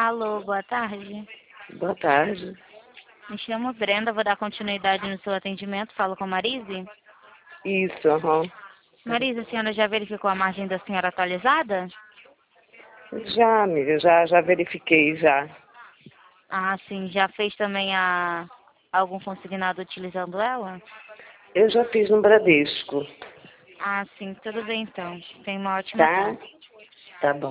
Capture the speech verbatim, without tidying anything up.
Alô, boa tarde. Boa tarde. Me chamo Brenda, vou dar continuidade no seu atendimento. Falo com a Marise. Isso, aham. Marise, a senhora já verificou a margem da senhora atualizada? Já, amiga, já, já verifiquei, já. Ah, sim. Já fez também a algum consignado utilizando ela? Eu já fiz no Bradesco. Ah, sim. Tudo bem, então. Tenha uma ótima Tá? tarde. Tá bom.